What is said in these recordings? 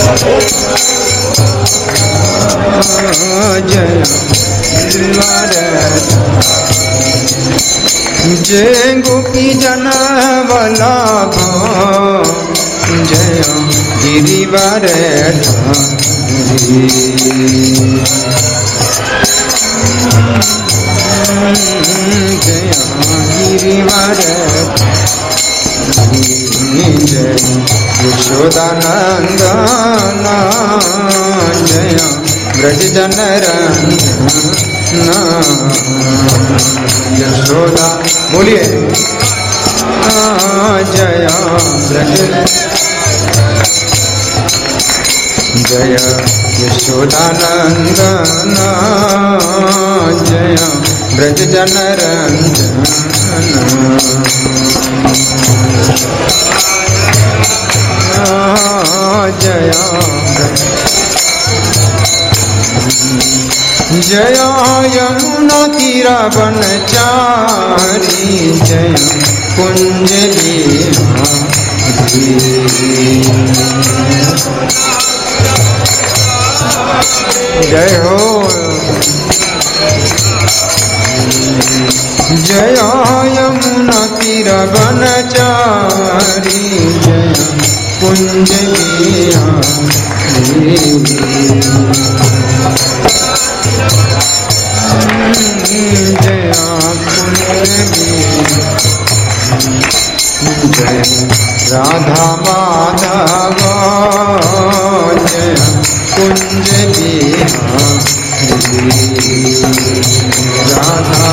जय जय गोपी जन वल्लभ जय गिरिवर जय गिरिवर जय यशोदानंदन जय ब्रज जनरंजन यशोदा बोलिए जय ब्रज जय यशोदानंदन जय ब्रज जनरंजन जय जय यमुना तीरा वनचारी जय कुंज बिहारी जय हो जय यमुना तीरा वनचारी जय कुंज बिहारी जय जय राधा माधव जय कुंज बिहारी राधा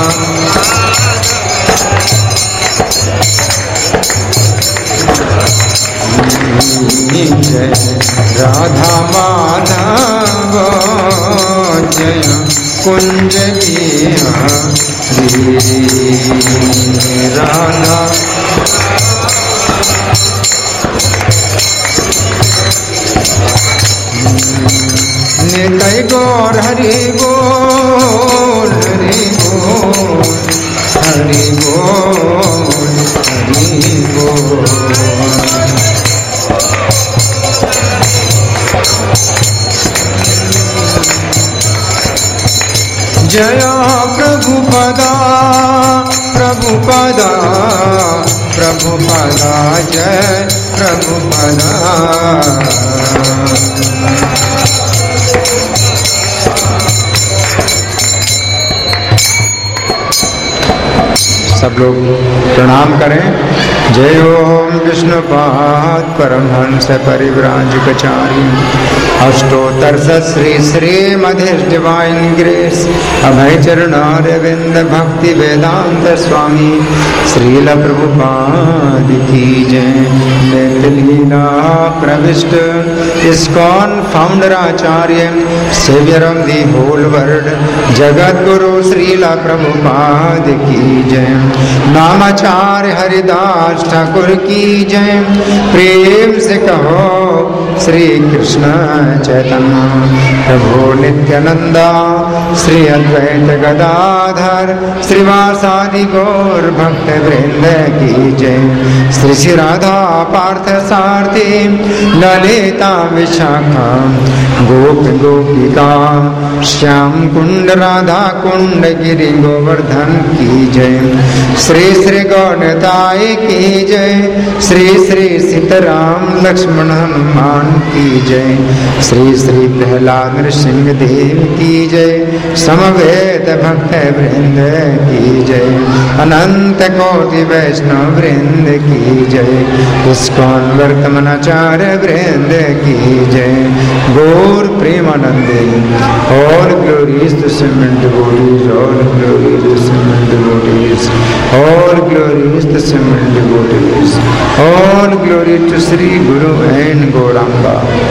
जय राधा माधव जय कुंज बिहारी राधा निताई गौर हरि बोल हरि बोल हरि बोल हरि बोल जय प्रभुपदा प्रभुपदा प्रभुपदा जय प्रभुपदा सब लोग प्रणाम करें। जय ओम विष्णुपाद परमहंस परिव्राजकाचार्य अष्टोत्तर Shri Srimad divine grace Abhay Charanaravinda Bhaktivedanta स्वामी श्रील प्रभुपाद की जय। नित्य लीला प्रविष्ट इस्कॉन फाउंडर आचार्य saviour of the whole world जगत गुरु श्रील प्रभुपाद की जय। नामाचार्य हरिदास ठाकुर की जय। प्रेम से कहो श्री कृष्ण चैतन्य प्रभु नित्यानंदा श्री अद्वैत गदाधर श्रीवासादि गौर भक्त वृंद की जय। श्री श्री राधा पार्थ सारथी ललिता विशाखा गोप गोपिका श्याम कुंड राधा कुंड गिरि गोवर्धन की जय। श्री श्री गौरताय की जय। श्री श्री सीताराम लक्ष्मण हनुमान की जय। श्री श्री प्रहलाद नृसिंह देव की जय। समवेत भक्त वृंद की जय। अनंत कोटि वैष्णव वृंद की जय। इस्कॉन वर्तमानाचार्य वृंद की जय। गौर प्रेमानंदे all glories to Simon devotees, all glories to Simon devotees, all glories to Simon devotees, all glory to Sri Guru and Gauranga.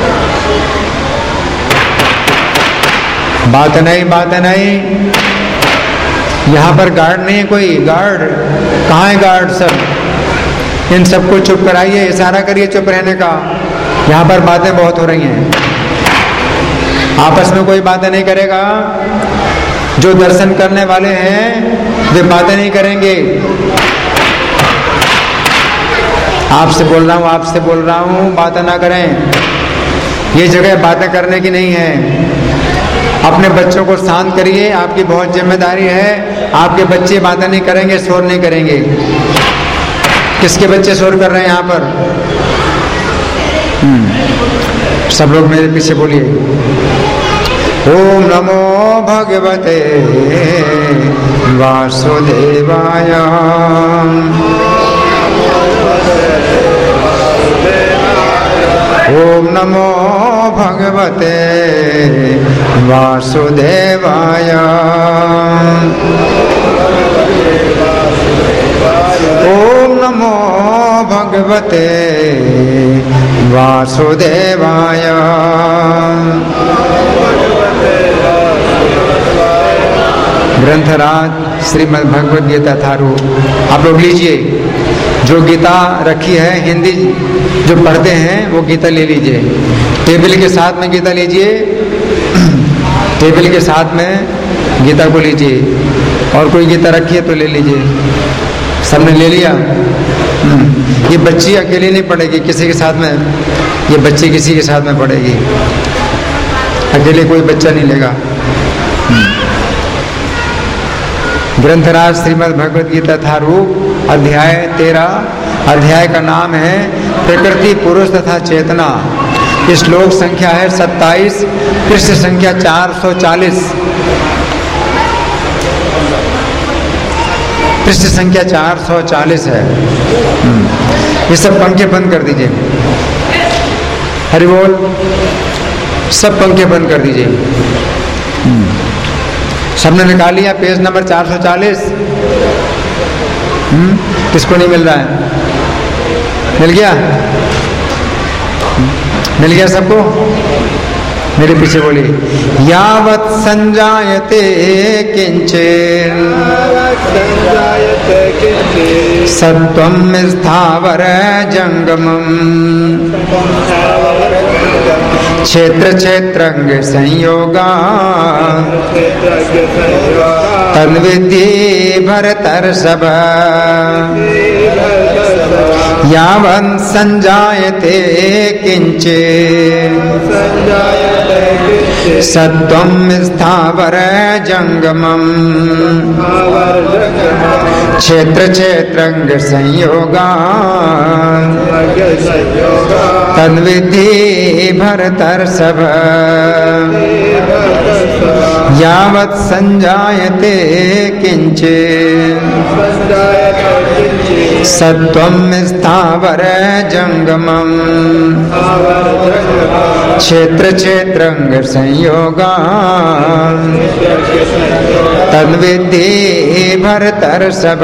बात नहीं यहाँ पर गार्ड नहीं है कोई। गार्ड कहाँ है? गार्ड सब इन सबको चुप कराइए, इशारा करिए चुप रहने का। यहाँ पर बातें बहुत हो रही हैं, आपस में कोई बातें नहीं करेगा। जो दर्शन करने वाले हैं वे बातें नहीं करेंगे। आपसे बोल रहा हूँ, बातें ना करें। ये जगह बातें करने की नहीं है। अपने बच्चों को शांत करिए, आपकी बहुत जिम्मेदारी है। आपके बच्चे बातें नहीं करेंगे, शोर नहीं करेंगे। किसके बच्चे शोर कर रहे हैं यहाँ पर? सब लोग मेरे पीछे बोलिए, ओम नमो भगवते वासुदेवाय। ओम नमो भगवते वासुदेवाय। ओम नमो भगवते वासुदेवाय। ग्रंथराज श्रीमद् भगवद गीता थारू आप लोग लीजिए। जो गीता रखी है हिंदी जो पढ़ते हैं वो गीता ले लीजिए। टेबल के साथ में गीता लीजिए, टेबल के साथ में गीता को लीजिए। और कोई गीता रखी है तो ले लीजिए। सबने ले लिया? ये बच्ची अकेली नहीं पढ़ेगी, किसी के साथ में, ये बच्ची किसी के साथ में पढ़ेगी, अकेले कोई बच्चा नहीं लेगा। ग्रंथराज श्रीमद् भगवद गीता थारू अध्याय 13। अध्याय का नाम है प्रकृति, पुरुष तथा चेतना। श्लोक संख्या है 27, पृष्ठ संख्या 440। पृष्ठ संख्या 440 है। ये सब पंखे बंद कर दीजिए। हरि बोल। सब पंखे बंद कर दीजिए। सबने निकाल लिया पेज नंबर 440? किसको नहीं मिल रहा है? मिल गया? मिल गया सबको? मेरे पीछे बोलिए, यावत् संजायते किंचित् सत्वं स्थावर जंगमम् क्षेत्र क्षेत्रंग संयोगा तद्विद्धि भरतर्षभ। यावन् संजायते किंचित् सत्वं स्थावर जंगमम् क्षेत्र क्षेत्रंग संयोगा तद्विद्धि भरतर्षभ। यावत् संजायते किंचित् सत्वं स्थावर जंगमम् क्षेत्र क्षेत्रंग संयोगा तद्विद्धि भरतर्षभ।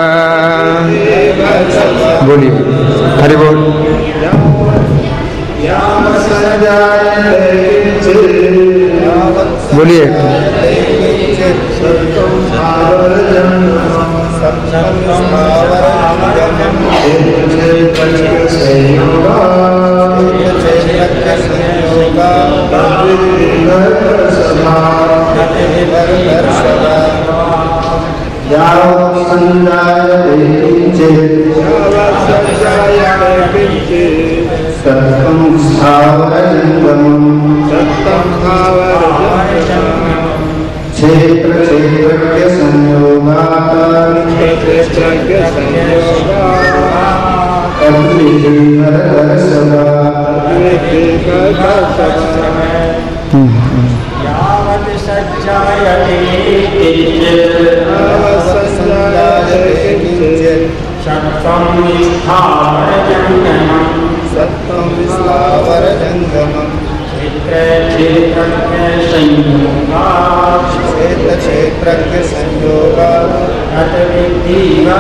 बोलिए हरि बोल। बोलिए क्षेत्र क्षेत्रज्ञ संयोगा तद्विद्धि भरतर्षभ। यावत् संजायते किंचित् सत्वं स्थावर जंगमम् क्षेत्र क्षेत्रज्ञ संयोगा तद्विद्धि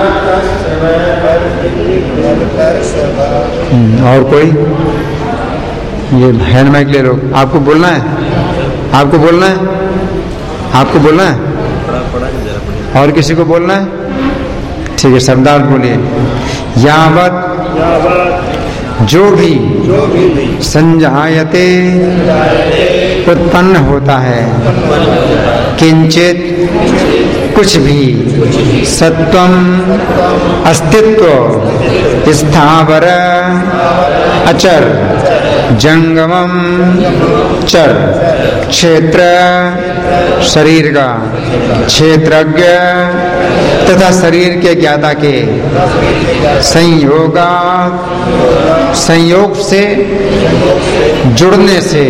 भरतर्षभ। और कोई? ये हैंड माइक ले लो। आपको बोलना है? आपको बोलना है? आपको बोलना है? और किसी को बोलना है? ठीक है, सरदार बोलिए। यावत जो भी संजायते उत्पन्न होता है किंचित कुछ भी सत्वम अस्तित्व स्थावर अचर जंगमम चर, क्षेत्र शरीर का, क्षेत्रज्ञ तथा शरीर के ज्ञाता के, संयोगा संयोग से, जुड़ने से,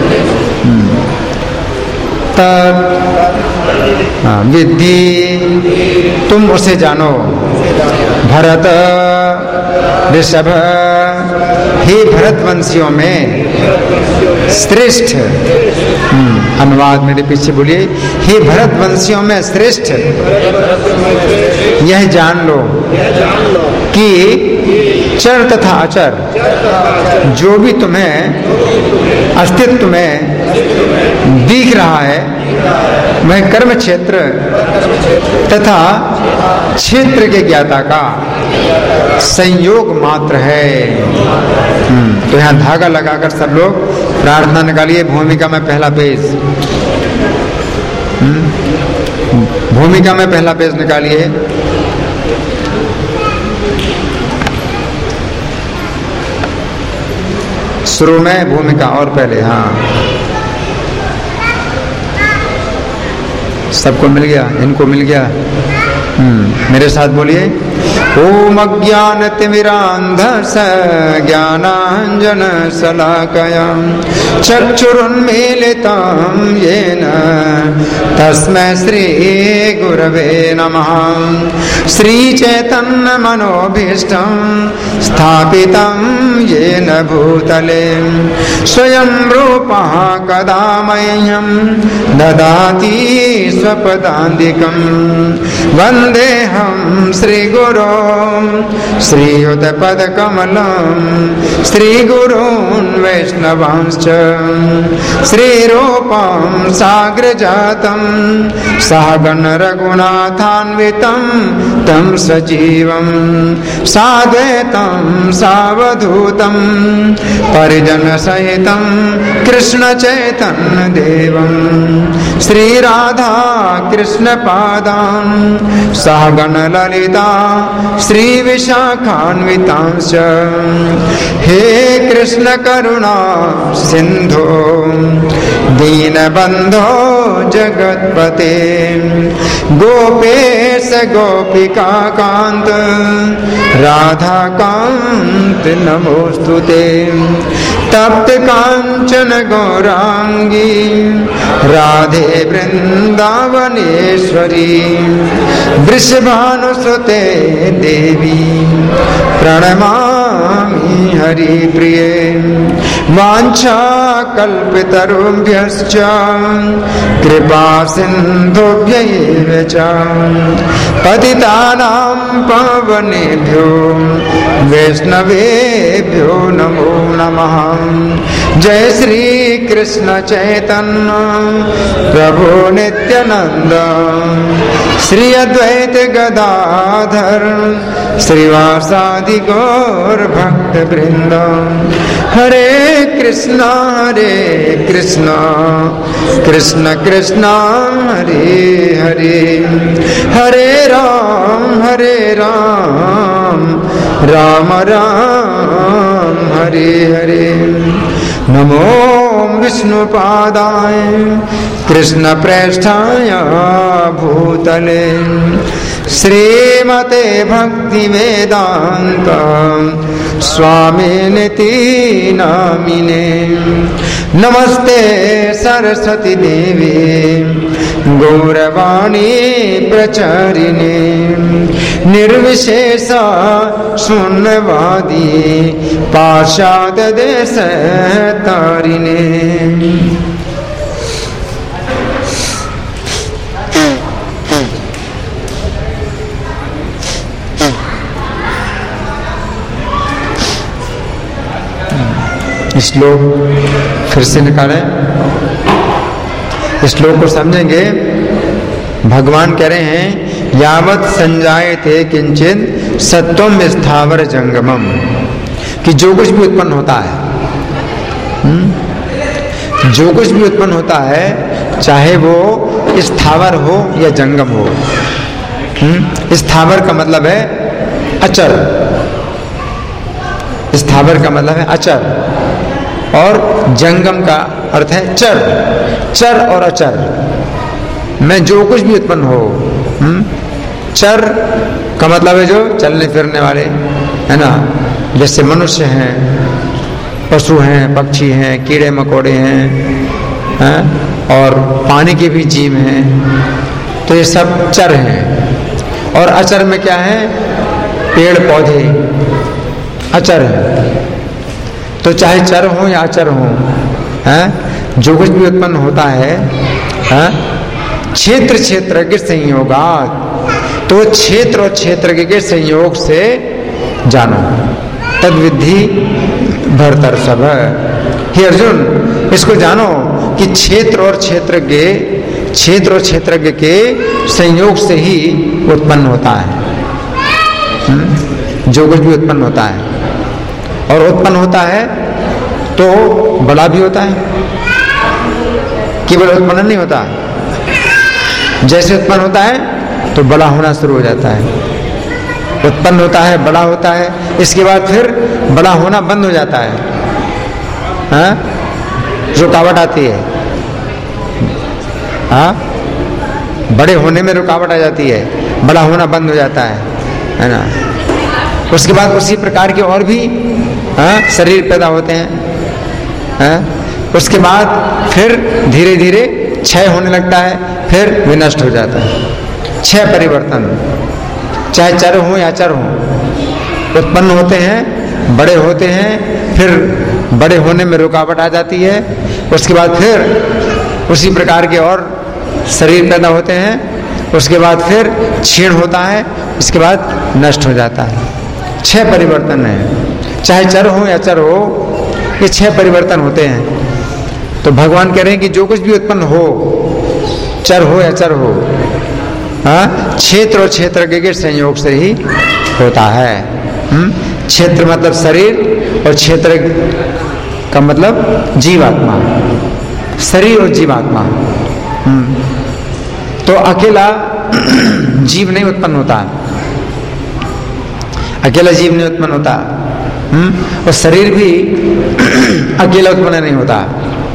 तब विद्धि तुम उसे जानो, भरत ऋषभ, हे भरतवंशियों में श्रेष्ठ, अनुवाद मेरे पीछे बोलिए, हे भरतवंशियों में श्रेष्ठ, यह जान लो कि चर तथा अचर जो भी तुम्हें अस्तित्व में दिख रहा है वह कर्म क्षेत्र तथा क्षेत्र के ज्ञाता का संयोग मात्र है। तो यहाँ धागा लगाकर सब लोग प्रार्थना निकालिए। भूमिका में पहला पेज, भूमिका में पहला पेज निकालिए। शुरू में भूमिका और पहले, हाँ सबको मिल गया, इनको मिल गया। मेरे साथ बोलिए, ओम अज्ञानतिमिरान्धस्य ज्ञानाञ्जन शलाकया चक्षुरुन्मीलितं येन तस्मै श्री गुरवे नमः। श्रीचैतन्यमनोभीष्टं स्थापितं येन भूतले स्वयं रूपः कदा मह्यं ददाति स्वपदान्तिकं। वन्देऽहं श्रीगुरो श्रीयुतपदकमलं श्रीगुरून् वैष्णवांश्च श्रीरूपं साग्रजातं सहगण रघुनाथान्वितं तं सजीवं साद्वैतं सावधूतं परिजनसहितं कृष्णचैतन्यदेवं श्रीराधा कृष्णपादान् सहगण ललिता श्रीविशाखान्वितांश्च। हे कृष्ण करुणा सिंधो दीनबंधो जगत्पते गोपेश गोपिका कांत राधा कांत नमोस्तुते। तप्त कांचन गौरांगी राधे वृंदावनेश्वरी वृषभानुसुते देवी प्रणमामि हरिप्रिये। वाञ्छा कल्पतरुभ्यश्च कृपा सिन्धुभ्यैव च पतितानां पावनेभ्यो वैष्णवेभ्यो नमो नमः। जय श्री कृष्ण चैतन्य प्रभु नित्यानंद श्री अद्वैत गदाधर श्रीवासादि गौर भक्त वृंद। हरे कृष्णा कृष्ण कृष्ण हरे हरे, हरे राम राम राम हरे हरे। नमो विष्णुपादाय कृष्ण प्रेष्ठाय भूतले श्रीमते भक्ति वेदांत स्वामिनिति नामिने। नमस्ते सरस्वती देवी गौरवाणी प्रचारिणे निर्विशेष शून्यवादी पाश्चात देश तारिणे। श्लोक फिर से निकालें, श्लोक को समझेंगे। भगवान कह रहे हैं यावत संजायते किंचित सत्वम स्थावर जंगमम, कि जो कुछ भी उत्पन्न होता है, जो कुछ भी उत्पन्न होता है चाहे वो स्थावर हो या जंगम हो। स्थावर का मतलब है अचर, स्थावर का मतलब है अचर। और जंगम का अर्थ है चर। चर और अचर में जो कुछ भी उत्पन्न हो। चर का मतलब है जो चलने फिरने वाले, है ना, जैसे मनुष्य हैं, पशु हैं, पक्षी हैं, कीड़े मकोड़े हैं, और पानी के भी जीव हैं, तो ये सब चर हैं। और अचर में क्या है? पेड़ पौधे अचर है। तो चाहे चर हो या अचर हो, जो कुछ भी उत्पन्न होता है, क्षेत्र क्षेत्रज्ञ संयोगात्, तो क्षेत्र और क्षेत्रज्ञ के संयोग से जानो। तद विद्धि भरतर्षभ। हे अर्जुन, इसको जानो कि क्षेत्र और क्षेत्रज्ञ के संयोग से ही उत्पन्न होता है जो कुछ भी उत्पन्न होता है। और उत्पन्न होता है तो बड़ा भी होता है, केवल उत्पन्न नहीं होता। जैसे उत्पन्न होता है तो बड़ा होना शुरू हो जाता है, उत्पन्न होता है, बड़ा होता है, इसके बाद फिर बड़ा होना बंद हो जाता है, रुकावट आती है, बड़े होने में रुकावट आ जाती है, बड़ा होना बंद हो जाता है ना। उसके बाद उसी प्रकार के और भी शरीर पैदा होते हैं, उसके बाद फिर धीरे धीरे क्षय होने लगता है, फिर विनष्ट हो जाता है। क्षय परिवर्तन, चाहे चर हो या अचर हो, उत्पन्न होते हैं, बड़े होते हैं, फिर बड़े होने में रुकावट आ जाती है, उसके बाद फिर उसी प्रकार के और शरीर पैदा होते हैं, उसके बाद फिर क्षीण होता है, इसके बाद नष्ट हो जाता है। छह परिवर्तन है, चाहे चर हो या अचर हो, ये छह परिवर्तन होते हैं। तो भगवान कह रहे हैं कि जो कुछ भी उत्पन्न हो, चर हो या अचर हो, क्षेत्र और क्षेत्रज्ञ के संयोग से ही होता है। क्षेत्र मतलब शरीर और क्षेत्र का मतलब जीवात्मा, शरीर और जीवात्मा। तो अकेला जीव नहीं उत्पन्न होता, अकेला जीव नहीं उत्पन्न होता, और शरीर भी अकेला उत्पन्न नहीं होता।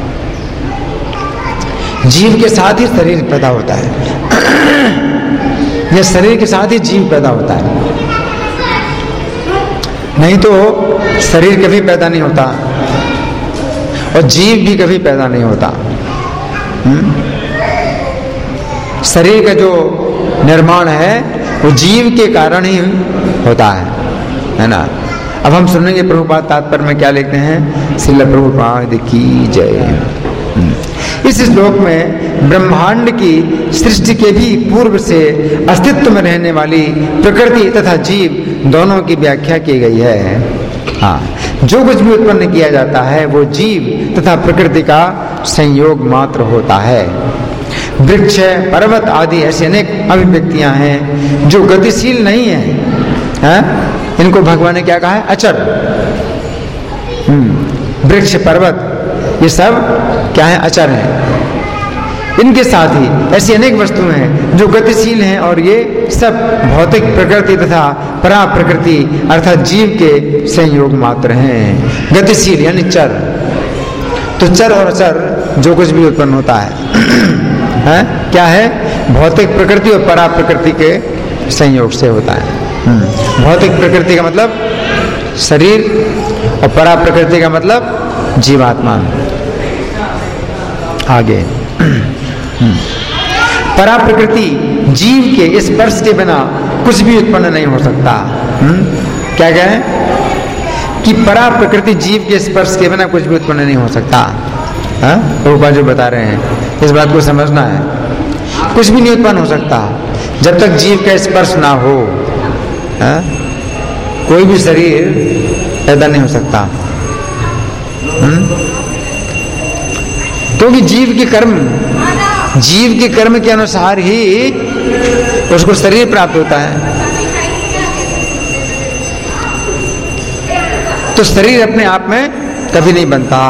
जीव के साथ ही शरीर पैदा होता है, या शरीर के साथ ही जीव पैदा होता है, नहीं तो शरीर कभी पैदा नहीं होता और जीव भी कभी पैदा नहीं होता। शरीर का जो निर्माण है वो जीव के कारण ही होता है ना। अब हम सुनेंगे प्रभुपाद तात्पर्य में क्या लिखते हैं। श्रील प्रभुपाद की जय। इस श्लोक में ब्रह्मांड की सृष्टि के भी पूर्व से अस्तित्व में रहने वाली प्रकृति तथा जीव दोनों की व्याख्या की गई है। हाँ, जो कुछ भी उत्पन्न किया जाता है वो जीव तथा प्रकृति का संयोग मात्र होता है। वृक्ष, पर्वत आदि ऐसी अनेक अभिव्यक्तियां हैं जो गतिशील नहीं है, इनको भगवान ने क्या कहा है? अचर। वृक्ष, पर्वत ये सब क्या है? अचर है। इनके साथ ही ऐसी अनेक वस्तुएं हैं जो गतिशील हैं, और ये सब भौतिक प्रकृति तथा परा प्रकृति अर्थात जीव के संयोग मात्र हैं। गतिशील यानी चर। तो चर और अचर जो कुछ भी उत्पन्न होता है क्या है? भौतिक प्रकृति और परा प्रकृति के संयोग से होता है। भौतिक प्रकृति का मतलब शरीर और परा प्रकृति का मतलब जीवात्मा। आगे परा प्रकृति जीव के स्पर्श के बिना कुछ भी उत्पन्न नहीं हो सकता। क्या कहें कि परा प्रकृति जीव के स्पर्श के बिना कुछ भी उत्पन्न नहीं हो सकता। प्रभुपाद जो बता रहे हैं, इस बात को समझना है। कुछ भी नहीं उत्पन्न हो सकता जब तक जीव का स्पर्श ना हो। कोई भी शरीर पैदा नहीं हो सकता, क्योंकि जीव के कर्म के अनुसार ही उसको शरीर प्राप्त होता है। तो शरीर अपने आप में कभी नहीं बनता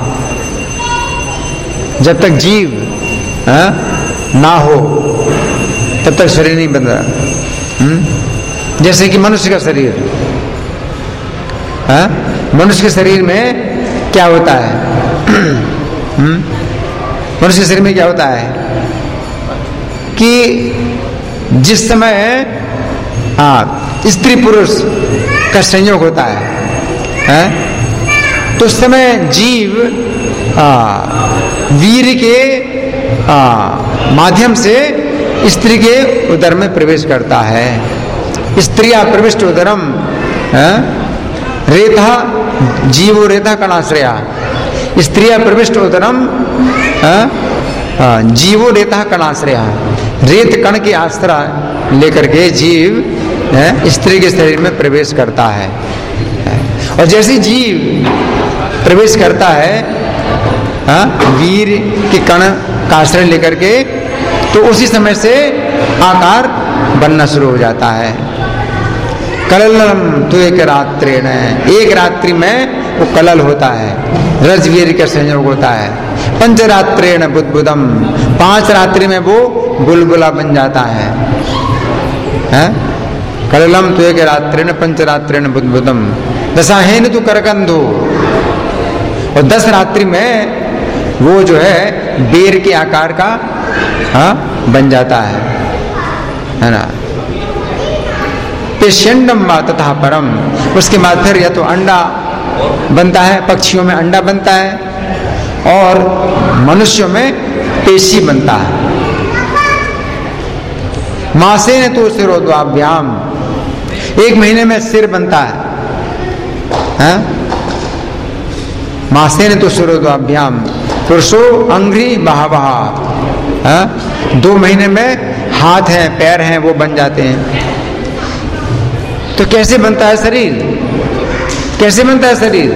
जब तक जीव ना हो, तब तक शरीर नहीं बन रहा। जैसे कि मनुष्य का शरीर, मनुष्य के शरीर में क्या होता है? मनुष्य शरीर में क्या होता है कि जिस समय स्त्री पुरुष का संयोग होता है, तो उस समय जीव वीर के माध्यम से स्त्री के उदर में प्रवेश करता है। स्त्रिया प्रविष्ट उदरम रेता जीवो रेता कणाश्रया। स्त्रिया प्रविष्ट उदरम जीवो रेता कणाश्रया। रेत कण के आश्रय लेकर के जीव स्त्री के शरीर में प्रवेश करता है। और जैसे जीव प्रवेश करता है वीर के कण का आश्रय लेकर के, तो उसी समय से आकार बनना शुरू हो जाता है। कललम तो एक रात्रि में, एक रात्रि में वो कलल होता है, रजवीर का संयोग होता है। पंचरात्रेण बुद्बुदम, 5 रात्रि में वो बुलबुला बन जाता है। कललम तो एक रात्रेण पंचरात्रेण बुद्बुदम दशाहेन तो करकंधो। और 10 रात्रि में वो जो है बेर के आकार का बन जाता है ना। पेशेंडम तथा परम, उसके बाद फिर या तो अंडा बनता है, पक्षियों में अंडा बनता है और मनुष्यों में पेशी बनता है। मासे ने तो सिरोद्वाभ्याम, 1 महीने में सिर बनता है। मासे ने तो सिरोद्वाभ्याम पुरुषो अंग्री बहावहा, 2 महीने में हाथ हैं पैर हैं वो बन जाते हैं। तो कैसे बनता है शरीर? कैसे बनता है शरीर?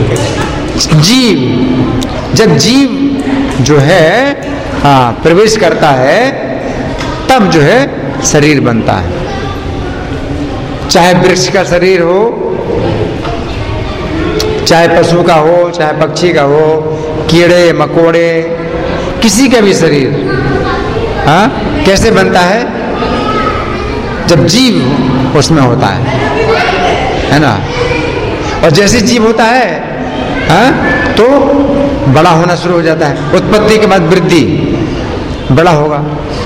जीव, जब जीव जो है प्रवेश करता है तब जो है शरीर बनता है। चाहे वृक्ष का शरीर हो, चाहे पशु का हो, चाहे पक्षी का हो, कीड़े मकोड़े, किसी का भी शरीर कैसे बनता है? जब जीव उसमें होता है ना। और जैसे जीव होता है तो बड़ा होना शुरू हो जाता है। उत्पत्ति के बाद वृद्धि, बड़ा होगा।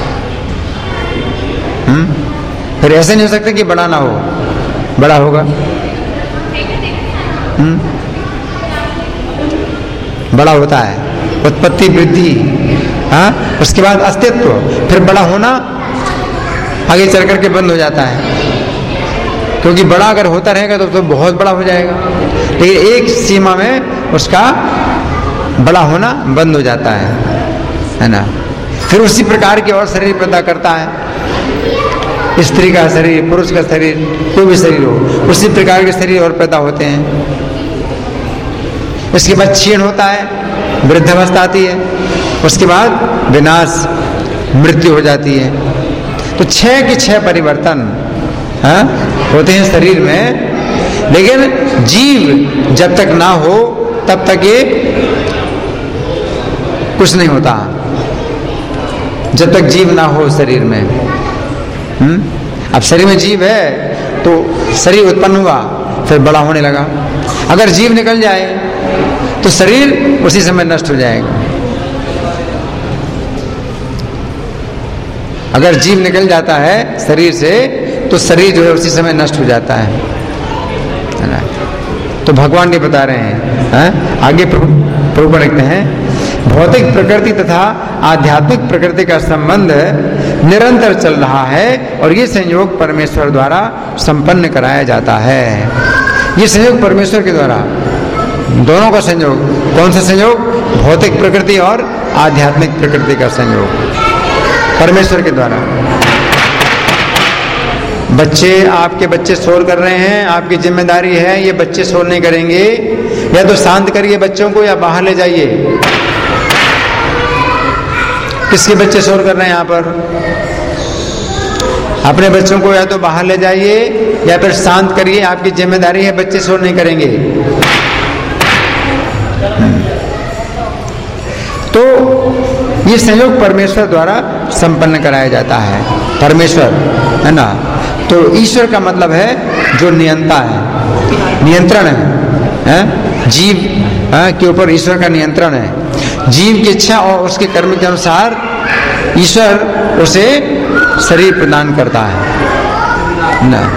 फिर ऐसे नहीं हो सकता कि बड़ा ना हो, बड़ा होगा। बड़ा होता है, उत्पत्ति वृद्धि, उसके बाद अस्तित्व, फिर बड़ा होना आगे चल करके बंद हो जाता है। क्योंकि बड़ा अगर होता रहेगा तो बहुत बड़ा हो जाएगा, लेकिन एक सीमा में उसका बड़ा होना बंद हो जाता है ना। फिर उसी प्रकार के और शरीर पैदा करता है। स्त्री का शरीर, पुरुष का शरीर, कोई भी शरीर हो, उसी प्रकार के शरीर और पैदा होते हैं। उसके बाद क्षीण होता है, वृद्धावस्था आती है, उसके बाद विनाश, मृत्यु हो जाती है। तो 6 के 6 परिवर्तन होते हैं शरीर में। लेकिन जीव जब तक ना हो तब तक ये कुछ नहीं होता, जब तक जीव ना हो शरीर में। अब शरीर में जीव है तो शरीर उत्पन्न हुआ, फिर बड़ा होने लगा। अगर जीव निकल जाए तो शरीर उसी समय नष्ट हो जाएगा। अगर जीव निकल जाता है शरीर से तो शरीर जो है उसी समय नष्ट हो जाता है ना। तो भगवान ये बता रहे हैं, आगे प्रभु लिखते हैं, भौतिक प्रकृति तथा आध्यात्मिक प्रकृति का संबंध निरंतर चल रहा है और ये संयोग परमेश्वर द्वारा संपन्न कराया जाता है। ये संयोग परमेश्वर के द्वारा, दोनों का संयोग। कौन सा संयोग? भौतिक प्रकृति और आध्यात्मिक प्रकृति का संयोग परमेश्वर के द्वारा। बच्चे, आपके बच्चे शोर कर रहे हैं, आपकी जिम्मेदारी है ये बच्चे शोर नहीं करेंगे, या तो शांत करिए बच्चों को या बाहर ले जाइए। किसके बच्चे शोर कर रहे हैं यहाँ पर? अपने बच्चों को या तो बाहर ले जाइए या फिर शांत करिए, आपकी जिम्मेदारी है, बच्चे शोर नहीं करेंगे। तो ये संयोग परमेश्वर द्वारा संपन्न कराया जाता है। परमेश्वर है ना, तो ईश्वर का मतलब है जो नियंता है, नियंत्रण है, जीव के ऊपर ईश्वर का नियंत्रण है। जीव की इच्छा और उसके कर्म के अनुसार ईश्वर उसे शरीर प्रदान करता है ना।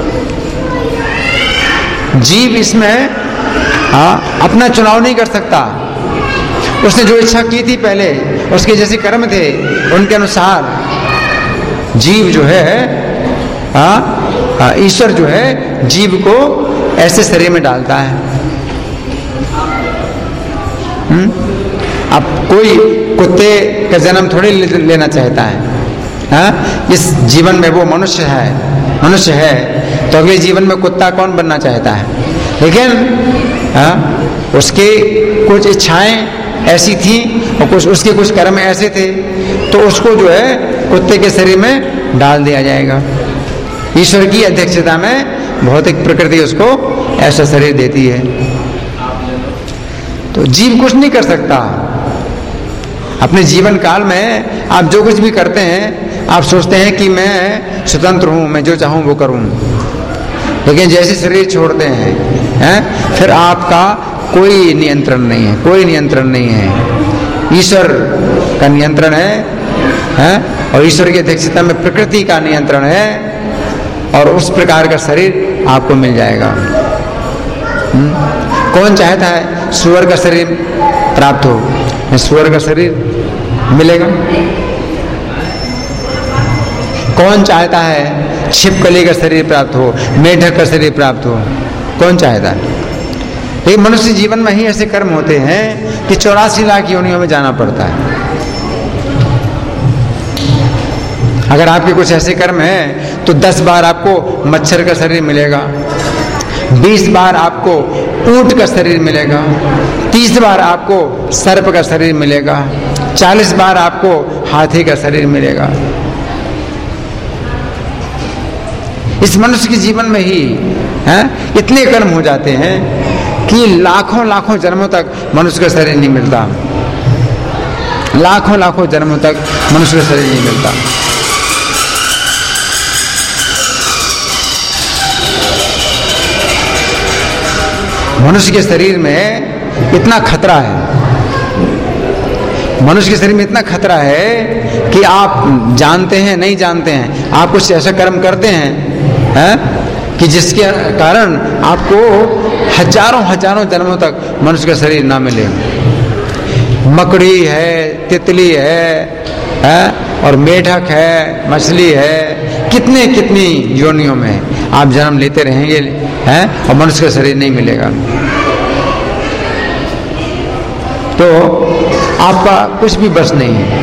जीव इसमें अपना चुनाव नहीं कर सकता। उसने जो इच्छा की थी पहले, उसके जैसे कर्म थे, उनके अनुसार जीव जो है ईश्वर जो है जीव को ऐसे शरीर में डालता है। अब कोई कुत्ते का जन्म थोड़ी लेना चाहता है। इस जीवन में वो मनुष्य है तो अगले जीवन में कुत्ता कौन बनना चाहता है? लेकिन उसके कुछ इच्छाएं ऐसी थी और उसके कुछ कर्म ऐसे थे, तो उसको जो है कुत्ते के शरीर में डाल दिया जाएगा। ईश्वर की अध्यक्षता में भौतिक प्रकृति उसको ऐसा शरीर देती है। तो जीव कुछ नहीं कर सकता। अपने जीवन काल में आप जो कुछ भी करते हैं, आप सोचते हैं कि मैं स्वतंत्र हूं, मैं जो चाहूं वो करूं, लेकिन जैसे शरीर छोड़ते हैं फिर आपका कोई नियंत्रण नहीं है। ईश्वर का नियंत्रण है और ईश्वर की अध्यक्षता में प्रकृति का नियंत्रण है, और उस प्रकार का शरीर आपको मिल जाएगा। कौन चाहता है सुअर का शरीर प्राप्त हो? सुअर का शरीर मिलेगा। कौन चाहता है छिपकली का शरीर प्राप्त हो, मेढक का शरीर प्राप्त हो? कौन चाहता है? लेकिन मनुष्य जीवन में ही ऐसे कर्म होते हैं कि 84 लाख योनियों में जाना पड़ता है। अगर आपके कुछ ऐसे कर्म हैं तो 10 बार आपको मच्छर का शरीर मिलेगा, 20 बार आपको ऊंट का शरीर मिलेगा, 30 बार आपको सर्प का शरीर मिलेगा, 40 बार आपको हाथी का शरीर मिलेगा। इस मनुष्य के जीवन में ही इतने कर्म हो जाते हैं कि लाखों जन्मों तक मनुष्य का शरीर नहीं मिलता। लाखों जन्मों तक मनुष्य का शरीर नहीं मिलता। मनुष्य के शरीर में इतना खतरा है, मनुष्य के शरीर में इतना खतरा है कि आप जानते हैं नहीं जानते हैं, आप कुछ ऐसा कर्म करते हैं कि जिसके कारण आपको हजारों जन्मों तक मनुष्य का शरीर ना मिले। मकड़ी है, तितली है और मेढक है, मछली है, कितनी योनियों में आप जन्म लेते रहेंगे और मनुष्य का शरीर नहीं मिलेगा। तो आपका कुछ भी बस नहीं है।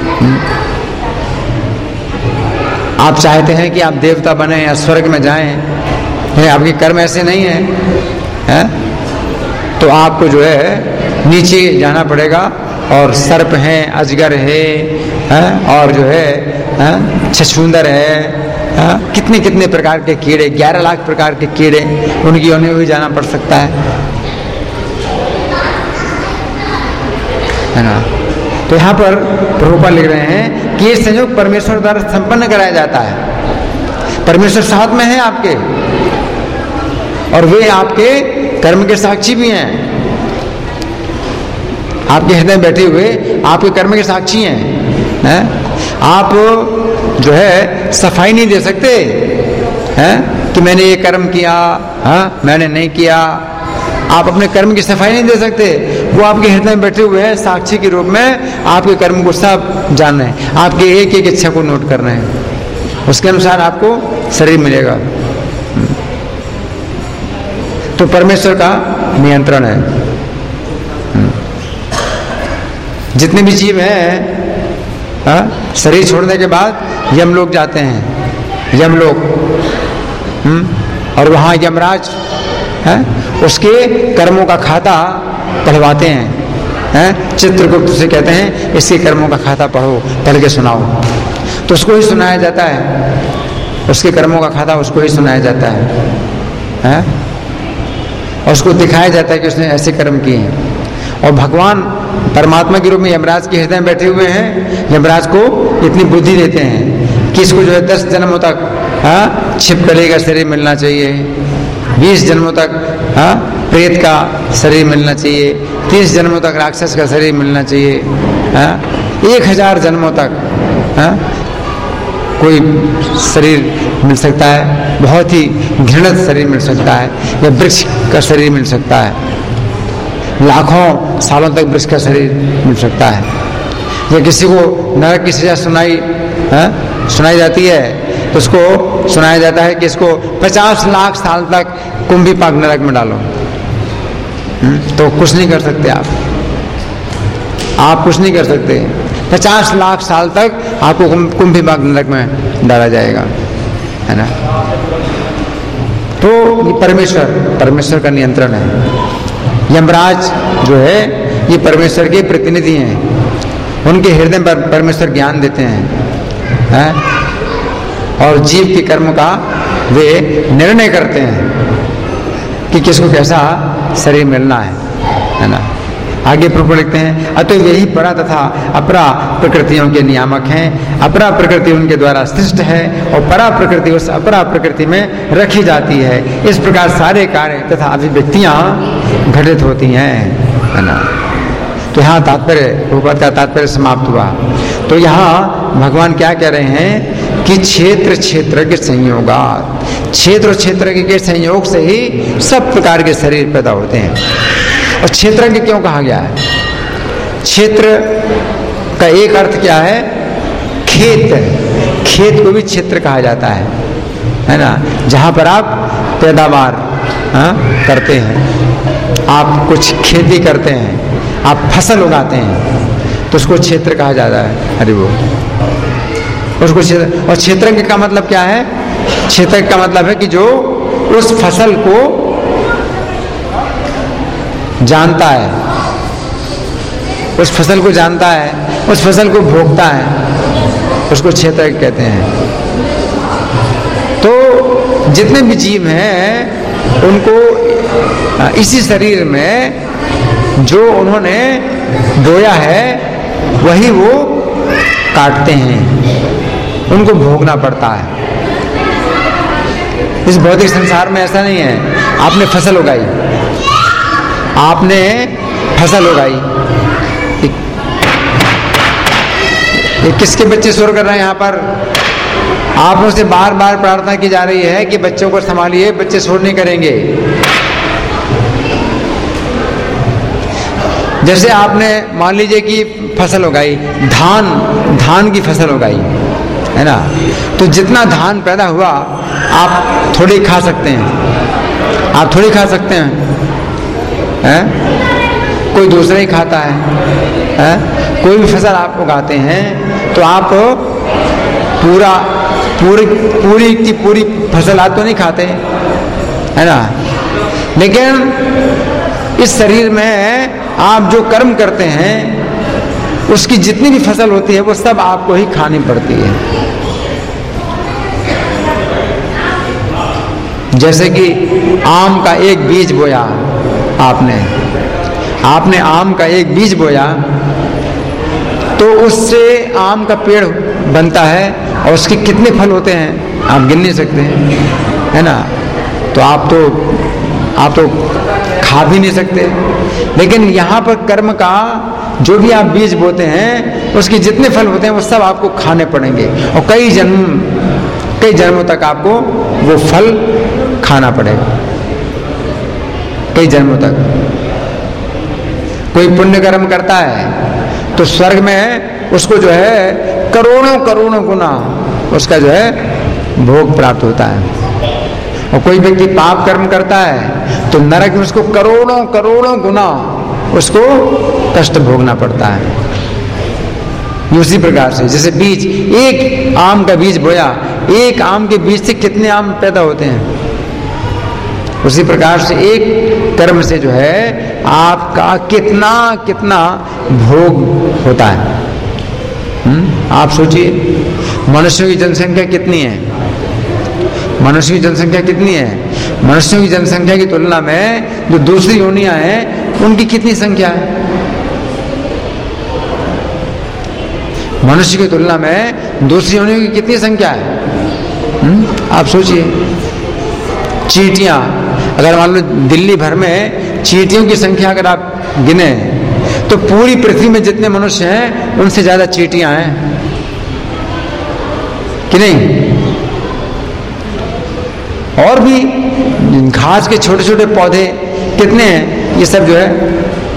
आप चाहते हैं कि आप देवता बने या स्वर्ग में जाएं, आपके कर्म ऐसे नहीं है, तो आपको जो है नीचे जाना पड़ेगा। और सर्प हैं, अजगर है और जो है छछूंदर है, कितने प्रकार के कीड़े, 11 लाख प्रकार के कीड़े, उनकी योनि में भी जाना पड़ सकता है ना। तो यहाँ पर प्रभुपाद लिख रहे हैं कि ये संयोग परमेश्वर द्वारा संपन्न कराया जाता है। परमेश्वर साथ में है आपके, और वे आपके कर्म के साक्षी भी हैं। आपके हृदय में बैठे हुए आपके कर्म के साक्षी हैं। आप जो है सफाई नहीं दे सकते कि मैंने ये कर्म किया, मैंने नहीं किया। आप अपने कर्म की सफाई नहीं दे सकते। वो आपके हृदय में बैठे हुए हैं, साक्षी के रूप में आपके कर्म को सब जान रहे हैं, आपके एक इच्छा को नोट कर रहे हैं, उसके अनुसार आपको शरीर मिलेगा। तो परमेश्वर का नियंत्रण है। जितने भी जीव हैं शरीर छोड़ने के बाद यमलोक जाते हैं, यमलोक, और वहाँ यमराज उसके कर्मों का खाता पढ़वाते हैं। चित्रगुप्त से कहते हैं इसके कर्मों का खाता पढ़ो, पढ़ के सुनाओ। तो उसको ही सुनाया जाता है, उसके कर्मों का खाता उसको ही सुनाया जाता है, और उसको दिखाया जाता है कि उसने ऐसे कर्म किए हैं। और भगवान परमात्मा के रूप में यमराज के हृदय में बैठे हुए हैं। यमराज को इतनी बुद्धि देते हैं कि इसको जो है 10 जन्मों तक छिपकली का शरीर मिलना चाहिए, 20 जन्मों तक प्रेत का शरीर मिलना चाहिए, 30 जन्मों तक राक्षस का शरीर मिलना चाहिए, 1000 जन्मों तक कोई शरीर मिल सकता है, बहुत ही घृणित शरीर मिल सकता है, या वृक्ष का शरीर मिल सकता है, लाखों सालों तक वृक्ष का शरीर मिल सकता है, या किसी को नरक की सजा सुनाई जाती है तो उसको सुनाया जाता है कि इसको 50 लाख साल तक कुंभी पाक नरक में डालो। तो कुछ नहीं कर सकते आप कुछ नहीं कर सकते। 50 लाख साल तक आपको कुंभी पाक नरक में डाला जाएगा, है ना। तो ये परमेश्वर का नियंत्रण है। यमराज जो है ये परमेश्वर के प्रतिनिधि हैं, उनके हृदय पर परमेश्वर ज्ञान देते हैं, और जीव के कर्म का वे निर्णय करते हैं कि किसको कैसा शरीर मिलना है ना। आगे प्रभु लिखते हैं, अतः यही परा तथा अपरा प्रकृतियों के नियामक हैं। अपरा प्रकृति उनके द्वारा सृष्ट है और परा प्रकृति उस अपरा प्रकृति में रखी जाती है। इस प्रकार सारे कार्य तथा अभिव्यक्तियां घटित होती हैं, है ना। तो यहाँ तात्पर्य का तात्पर्य समाप्त हुआ। तो यहाँ भगवान क्या कह रहे हैं कि क्षेत्र के संयोगात, क्षेत्र और क्षेत्र के संयोग से ही सब प्रकार के शरीर पैदा होते हैं। और क्षेत्रज्ञ क्यों कहा गया है? क्षेत्र का एक अर्थ क्या है? खेत को भी क्षेत्र कहा जाता है ना। जहां पर आप पैदावार करते हैं, आप कुछ खेती करते हैं, आप फसल उगाते हैं, तो उसको क्षेत्र कहा जाता है। अरे वो उसको क्षेत्र। और क्षेत्रज्ञ का मतलब क्या है? क्षेत्रज्ञ का मतलब है कि जो उस फसल को जानता है, उस फसल को जानता है, उस फसल को भोगता है, उसको क्षेत्रज्ञ कहते हैं। तो जितने भी जीव हैं उनको इसी शरीर में जो उन्होंने बोया है वही वो काटते हैं, उनको भोगना पड़ता है। इस भौतिक संसार में ऐसा नहीं है, आपने फसल उगाई, ये किसके बच्चे शोर कर रहे हैं यहाँ पर? आप उनसे बार बार प्रार्थना की जा रही है कि बच्चों को संभालिए, बच्चे शोर नहीं करेंगे। जैसे आपने मान लीजिए कि फसल उगाई, धान की फसल उगाई, है ना। तो जितना धान पैदा हुआ आप थोड़ी खा सकते हैं, आप थोड़ी खा सकते हैं, कोई दूसरा ही खाता है। कोई भी फसल आप उगाते हैं तो आप पूरी की पूरी फसल आप तो नहीं खाते, है ना। लेकिन इस शरीर में आप जो कर्म करते हैं उसकी जितनी भी फसल होती है वो सब आपको ही खानी पड़ती है। जैसे कि आम का एक बीज बोया आपने आम का एक बीज बोया तो उससे आम का पेड़ बनता है, और उसके कितने फल होते हैं आप गिन नहीं सकते, है ना। तो आप तो खा भी नहीं सकते। लेकिन यहाँ पर कर्म का जो भी आप बीज बोते हैं उसके जितने फल होते हैं वो सब आपको खाने पड़ेंगे, और कई जन्मों तक आपको वो फल खाना पड़ेगा, कई जन्मों तक। कोई पुण्य कर्म करता है तो स्वर्ग में उसको जो है करोड़ों गुना उसका जो है भोग प्राप्त होता है। और कोई व्यक्ति पाप कर्म करता है तो नरक में उसको करोड़ों गुना उसको कष्ट भोगना पड़ता है। उसी प्रकार से जैसे बीज, एक आम का बीज बोया, एक आम के बीज से कितने आम पैदा होते हैं, उसी प्रकार से एक कर्म से जो है आपका कितना भोग होता है। आप सोचिए मनुष्यों की जनसंख्या कितनी है? मनुष्यों की जनसंख्या की तुलना में जो दूसरी योनियां हैं उनकी कितनी संख्या है? मनुष्य की तुलना में दूसरी योनियों की कितनी संख्या है? आप सोचिए। चींटियां, अगर मान लो दिल्ली भर में चींटियों की संख्या अगर आप गिने तो पूरी पृथ्वी में जितने मनुष्य हैं उनसे ज्यादा चींटियां हैं कि नहीं। और भी घास के छोटे छोटे पौधे कितने हैं, ये सब जो है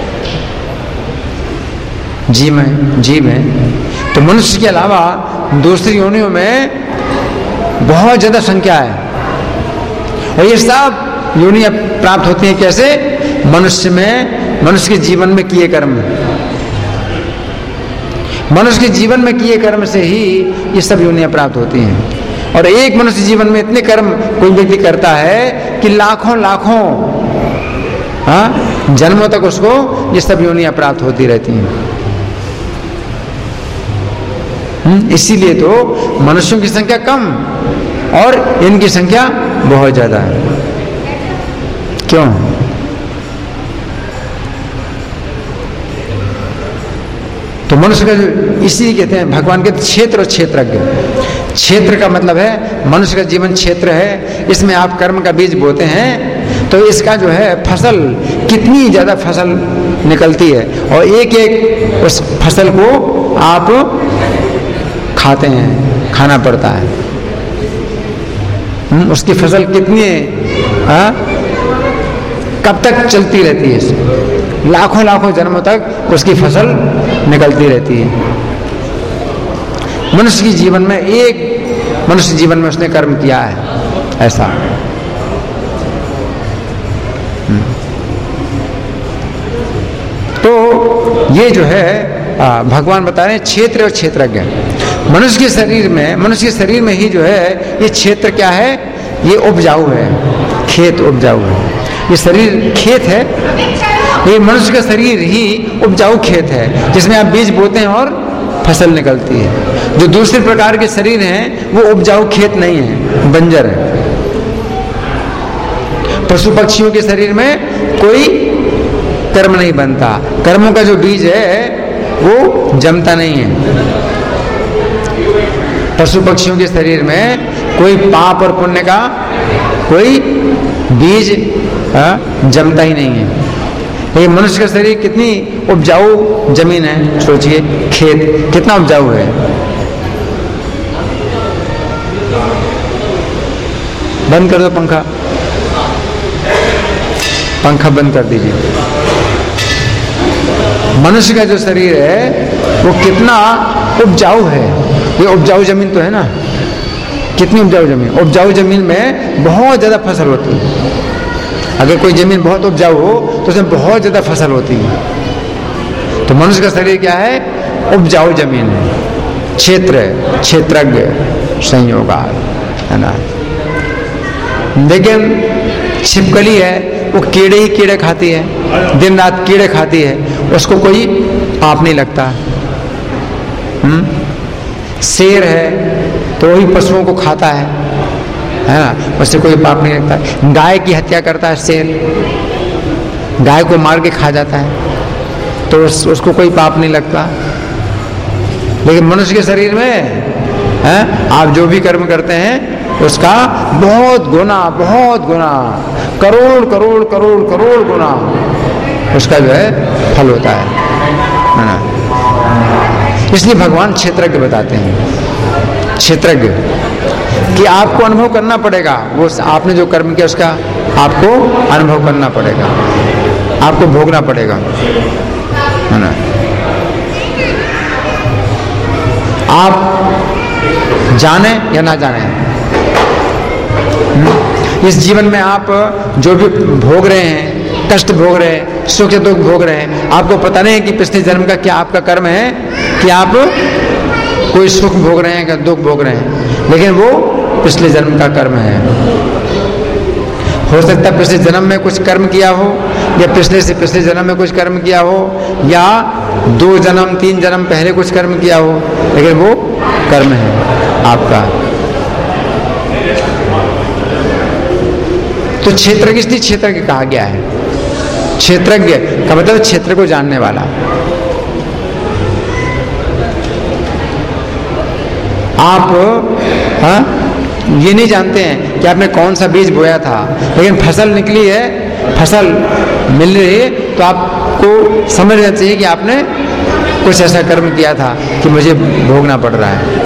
जीव है। तो मनुष्य के अलावा दूसरी योनियों में बहुत ज्यादा संख्या है और ये सब योनियां प्राप्त होती हैं कैसे, मनुष्य में, मनुष्य के जीवन में किए कर्म, मनुष्य के जीवन में किए कर्म से ही ये सब योनियां प्राप्त होती हैं। और एक मनुष्य जीवन में इतने कर्म कोई व्यक्ति करता है कि लाखों जन्मों तक उसको ये सब योनियां प्राप्त होती रहती हैं। इसीलिए तो मनुष्यों की संख्या कम और इनकी संख्या बहुत ज्यादा है। क्यों? तो मनुष्य का जो, इसी कहते हैं भगवान के क्षेत्र और क्षेत्रज्ञ। क्षेत्र का मतलब है मनुष्य का जीवन क्षेत्र है, इसमें आप कर्म का बीज बोते हैं तो इसका जो है फसल, कितनी ज्यादा फसल निकलती है और एक एक उस फसल को आप खाते हैं, खाना पड़ता है। उसकी फसल कितनी कब तक चलती रहती है, लाखों जन्मों तक उसकी फसल निकलती रहती है। मनुष्य के जीवन में, एक मनुष्य जीवन में उसने कर्म किया है ऐसा। तो ये जो है भगवान बता रहे हैं क्षेत्र और क्षेत्रज्ञ। मनुष्य के शरीर में ही जो है ये क्षेत्र क्या है, ये उपजाऊ है, खेत उपजाऊ है। ये शरीर खेत है, ये मनुष्य का शरीर ही उपजाऊ खेत है जिसमें आप बीज बोते हैं और फसल निकलती है। जो दूसरे प्रकार के शरीर हैं वो उपजाऊ खेत नहीं है, बंजर है। पशु पक्षियों के शरीर में कोई कर्म नहीं बनता, कर्मों का जो बीज है वो जमता नहीं है। पशु पक्षियों के शरीर में कोई पाप और पुण्य का कोई बीज जमता ही नहीं है। ये मनुष्य का शरीर कितनी उपजाऊ जमीन है, सोचिए खेत कितना उपजाऊ है। बंद कर दो पंखा, पंखा बंद कर दीजिए। मनुष्य का जो शरीर है वो कितना उपजाऊ है। ये उपजाऊ जमीन तो है ना, कितनी उपजाऊ जमीन, उपजाऊ जमीन में बहुत ज्यादा फसल होती है। अगर कोई जमीन बहुत उपजाऊ हो तो उसमें बहुत ज्यादा फसल होती है। तो मनुष्य का शरीर क्या है, उपजाऊ जमीन है, क्षेत्र है, क्षेत्रज्ञ संयोग है ना। लेकिन छिपकली है वो कीड़े ही कीड़े खाती है, दिन रात कीड़े खाती है, उसको कोई पाप नहीं लगता। शेर है तो वही पशुओं को खाता है ना, उससे कोई पाप नहीं लगता। गाय की हत्या करता है शेर, गाय को मार के खा जाता है तो उसको कोई पाप नहीं लगता। लेकिन मनुष्य के शरीर में आप जो भी कर्म करते हैं उसका बहुत गुना करोड़ गुना उसका जो है फल होता है ना। इसलिए भगवान क्षेत्रज्ञ बताते हैं, क्षेत्रज्ञ कि आपको अनुभव करना पड़ेगा, वो आपने जो कर्म किया उसका आपको अनुभव करना पड़ेगा, आपको भोगना पड़ेगा, है ना। आप जाने या ना जाने, इस जीवन में आप जो भी भोग रहे हैं, कष्ट भोग रहे हैं, सुख दुख भोग रहे हैं, आपको पता नहीं है कि पिछले जन्म का क्या आपका कर्म है कि आप कोई सुख भोग रहे हैं या दुख भोग रहे हैं, लेकिन वो पिछले जन्म का कर्म है। हो सकता है पिछले जन्म में कुछ कर्म किया हो या पिछले से पिछले जन्म में कुछ कर्म किया हो या 2 जन्म 3 जन्म पहले कुछ कर्म किया हो, लेकिन वो कर्म है आपका। तो क्षेत्रज्ञ इसलिए क्षेत्रज्ञ कहा गया है। क्षेत्रज्ञ का मतलब क्षेत्र को जानने वाला। आप ये नहीं जानते हैं कि आपने कौन सा बीज बोया था, लेकिन फसल निकली है, फसल मिल रही है, तो आपको समझना चाहिए कि आपने कुछ ऐसा कर्म किया था कि मुझे भोगना पड़ रहा है।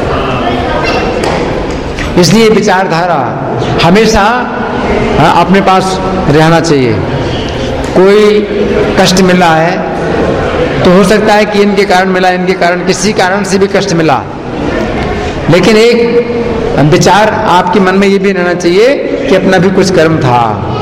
इसलिए विचारधारा हमेशा अपने पास रहना चाहिए। कोई कष्ट मिला है तो हो सकता है कि इनके कारण मिला, इनके कारण, किसी कारण से भी कष्ट मिला, लेकिन एक विचार आपके मन में ये भी रहना चाहिए कि अपना भी कुछ कर्म था।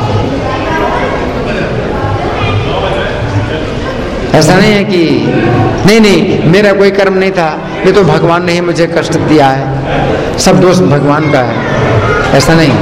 ऐसा नहीं है कि नहीं मेरा कोई कर्म नहीं था, ये तो भगवान ने ही मुझे कष्ट दिया है, सब दोष भगवान का है, ऐसा नहीं।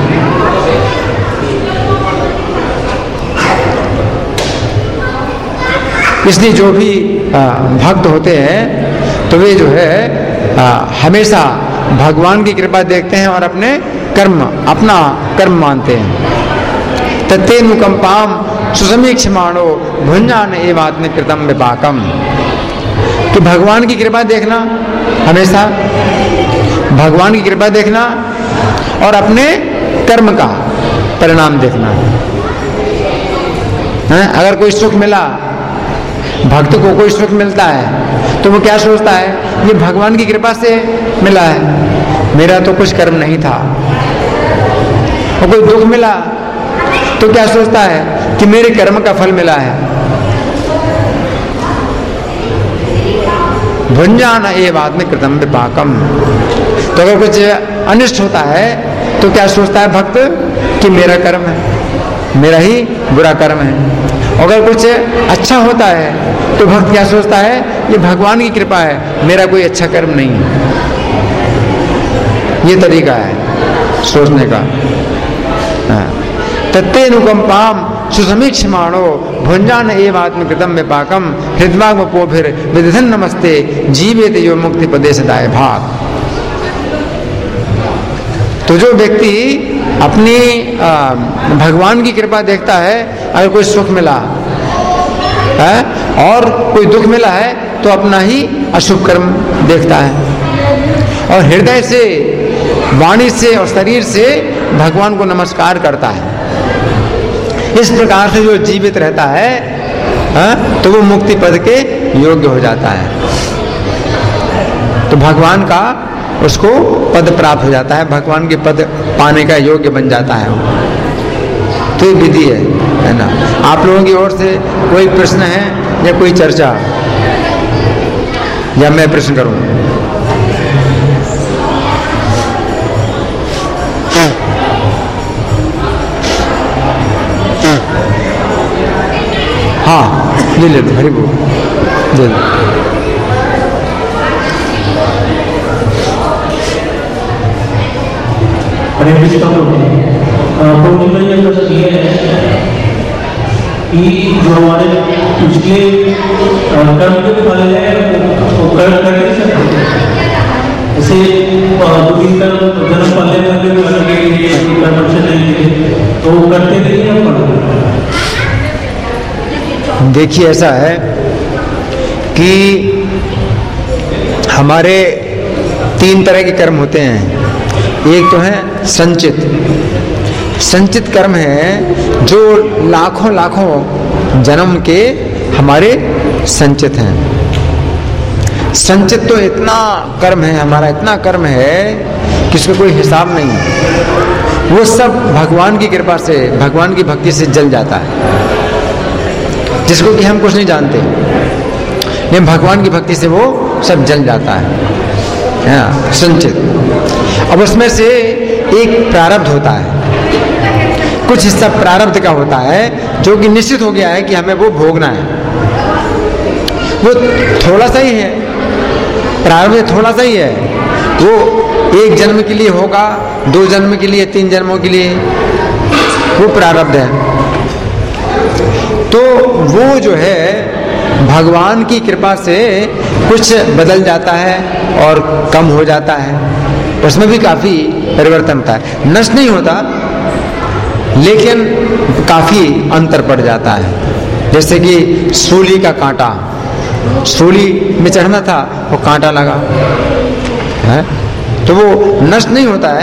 इसलिए जो भी भक्त होते हैं तो वे जो है हमेशा भगवान की कृपा देखते हैं और अपने कर्म, अपना कर्म मानते हैं। तत्तेनुकंपाम सुसमीक्षमाणो भुंजान एवात्म कृतम विपाकम, कि भगवान की कृपा देखना, हमेशा भगवान की कृपा देखना और अपने कर्म का परिणाम देखना है। अगर कोई सुख मिला, भक्त को कोई सुख मिलता है तो वो क्या सोचता है, ये भगवान की कृपा से मिला है, मेरा तो कुछ कर्म नहीं था। और कोई दुख मिला तो क्या सोचता है कि मेरे कर्म का फल मिला है। भुंजान एव आत्मकृतम विपाकम, तो अगर कुछ अनिष्ट होता है तो क्या सोचता है भक्त कि मेरा कर्म है, मेरा ही बुरा कर्म है। अगर कुछ अच्छा होता है तो भक्त क्या सोचता है, ये भगवान की कृपा है, मेरा कोई अच्छा कर्म नहीं है। ये तरीका है सोचने का। तत्तेनुकंपाम सुसमीक्षमाणो भुंजान एव आत्मकृतम विपाकम हृद्वाग्मपोभिर विदधन नमस्ते जीवेत यो मुक्ति पदे सदाय भाग। तो जो व्यक्ति अपनी भगवान की कृपा देखता है, अगर कोई सुख मिला है और कोई दुख मिला है तो अपना ही अशुभ कर्म देखता है और हृदय से, वाणी से और शरीर से भगवान को नमस्कार करता है। इस प्रकार से जो जीवित रहता है तो वो मुक्ति पद के योग्य हो जाता है, तो भगवान का उसको पद प्राप्त हो जाता है, भगवान के पद पाने का योग्य बन जाता है वो। तो ये विधि है ना। आप लोगों की ओर से कोई प्रश्न है या कोई चर्चा, या मैं प्रश्न करूं? हाँ, ले लो, हरि बोल, ले लो। हरे कृष्ण तो मुझे ये प्रश्न ये है कि जो हमारे पिछले कर्म के फल है वो कर्म कर नहीं सकते, जैसे जन्म पहले कर्म से नहीं थे तो वो करते नहीं है। देखिए ऐसा है कि हमारे 3 तरह के कर्म होते हैं। एक तो है संचित, संचित कर्म है जो लाखों लाखों जन्म के हमारे संचित हैं। संचित तो इतना कर्म है हमारा, इतना कर्म है कि उसका कोई हिसाब नहीं है। वो सब भगवान की कृपा से, भगवान की भक्ति से जल जाता है, जिसको कि हम कुछ नहीं जानते, लेकिन भगवान की भक्ति से वो सब जल जाता है संचित। अब उसमें से एक प्रारब्ध होता है, कुछ हिस्सा प्रारब्ध का होता है जो कि निश्चित हो गया है कि हमें वो भोगना है। वो थोड़ा सा ही है, प्रारब्ध थोड़ा सा ही है, वो 1 जन्म के लिए होगा, 2 जन्म के लिए, 3 जन्मों के लिए, वो प्रारब्ध है। तो वो जो है भगवान की कृपा से कुछ बदल जाता है और कम हो जाता है, उसमें भी काफी परिवर्तन होता है। नष्ट नहीं होता लेकिन काफी अंतर पड़ जाता है। जैसे कि सूली का कांटा, सूली में चढ़ना था, वो कांटा लगा है, तो वो नष्ट नहीं होता है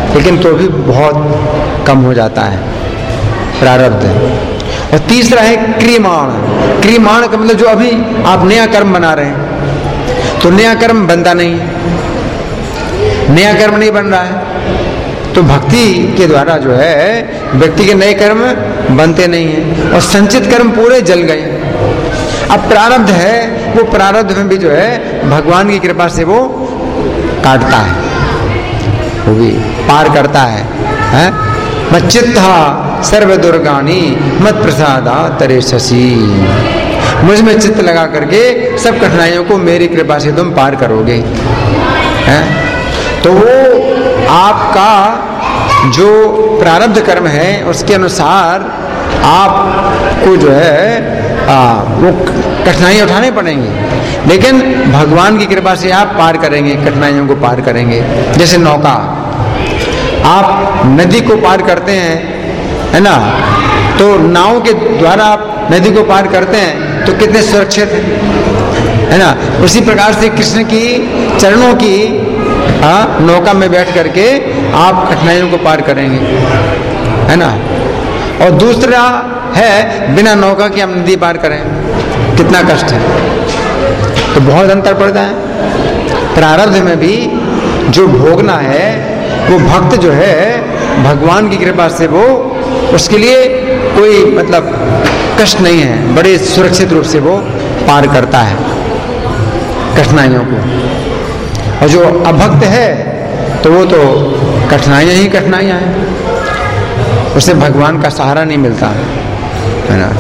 लेकिन तो भी बहुत कम हो जाता है प्रारब्ध। और तीसरा है क्रियमाण। क्रियमाण का मतलब जो अभी आप नया कर्म बना रहे हैं, तो नया कर्म बनता नहीं, नया कर्म नहीं बन रहा है, तो भक्ति के द्वारा जो है व्यक्ति के नए कर्म बनते नहीं हैं और संचित कर्म पूरे जल गए। अब प्रारब्ध है, वो प्रारब्ध में भी जो है भगवान की कृपा से वो काटता है, वो भी पार करता है? मच्चित्ता सर्व दुर्गानी मत प्रसादा तरे शशि। मुझ में चित्त लगा करके सब कठिनाइयों को मेरी कृपा से तुम पार करोगे, हैं? तो वो आपका जो प्रारब्ध कर्म है उसके अनुसार आपको जो है वो कठिनाइयाँ उठाने पड़ेंगी, लेकिन भगवान की कृपा से आप पार करेंगे, कठिनाइयों को पार करेंगे। जैसे नौका, आप नदी को पार करते हैं, है ना, तो नाव के द्वारा आप नदी को पार करते हैं तो कितने सुरक्षित है ना। उसी प्रकार से कृष्ण की चरणों की नौका में बैठ करके आप कठिनाइयों को पार करेंगे, है ना। और दूसरा है बिना नौका के हम नदी पार करें, कितना कष्ट है, तो बहुत अंतर पड़ता है। प्रारब्ध में भी जो भोगना है वो भक्त जो है भगवान की कृपा से वो उसके लिए कोई मतलब कष्ट नहीं है, बड़े सुरक्षित रूप से वो पार करता है कठिनाइयों को। और जो अभक्त है तो वो तो कठिनाइयाँ ही कठिनाइयाँ हैं, उसे भगवान का सहारा नहीं मिलता, है ना।